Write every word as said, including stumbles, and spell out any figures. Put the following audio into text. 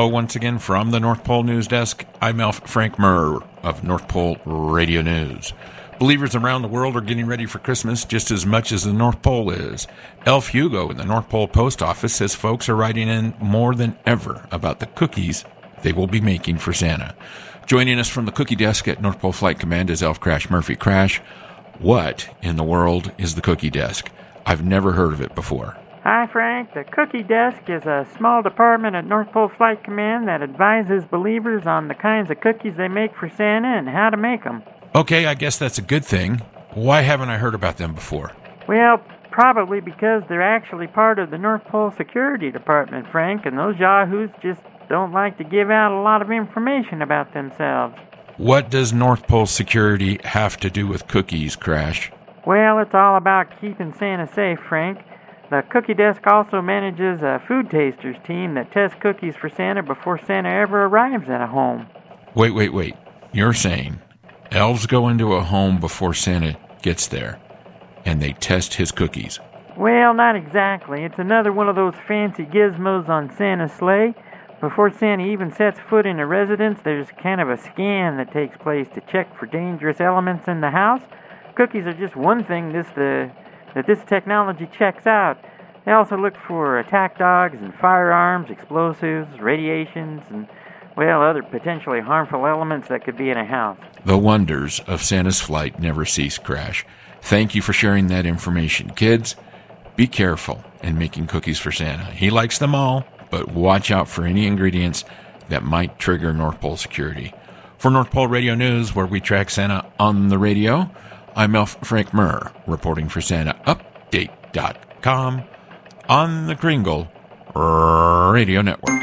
Hello once again from the North Pole News Desk. I'm Elf Frank Murr of North Pole Radio News. Believers around the world are getting ready for Christmas just as much as the North Pole is. Elf Hugo in the North Pole Post Office says folks are writing in more than ever about the cookies they will be making for Santa. Joining us from the cookie desk at North Pole Flight Command is Elf Crash Murphy. Crash, what in the world is the cookie desk? I've never heard of it before. Hi, Frank. The Cookie Desk is a small department at North Pole Flight Command that advises believers on the kinds of cookies they make for Santa and how to make them. Okay, I guess that's a good thing. Why haven't I heard about them before? Well, probably because they're actually part of the North Pole Security Department, Frank, and those yahoos just don't like to give out a lot of information about themselves. What does North Pole Security have to do with cookies, Crash? Well, it's all about keeping Santa safe, Frank. The Cookie Desk also manages a food tasters team that tests cookies for Santa before Santa ever arrives at a home. Wait, wait, wait. You're saying elves go into a home before Santa gets there, and they test his cookies? Well, not exactly. It's another one of those fancy gizmos on Santa's sleigh. Before Santa even sets foot in a residence, there's kind of a scan that takes place to check for dangerous elements in the house. Cookies are just one thing this the... that this technology checks out. They also look for attack dogs and firearms, explosives, radiations, and, well, other potentially harmful elements that could be in a house. The wonders of Santa's flight never cease, Crash. Thank you for sharing that information. Kids, be careful in making cookies for Santa. He likes them all, but watch out for any ingredients that might trigger North Pole Security. For North Pole Radio News, where we track Santa on the radio, I'm Elf Frank Murr, reporting for Santa Update dot com on the Kringle Radio Network.